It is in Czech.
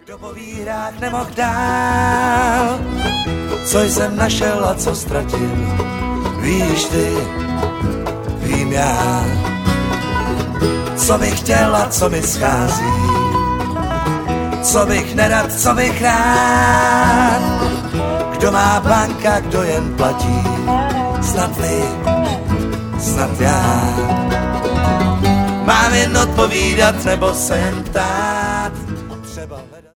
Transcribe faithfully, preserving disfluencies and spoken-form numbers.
Kdo po výhrách nemohl dál, co jsem našel a co ztratil, víš ty, vím já, co bych chtěl a co mi schází, co bych nerad, co bych rád, kdo má banka, kdo jen platí, snad vy, snad já, mám jen odpovídat nebo se jen ptát.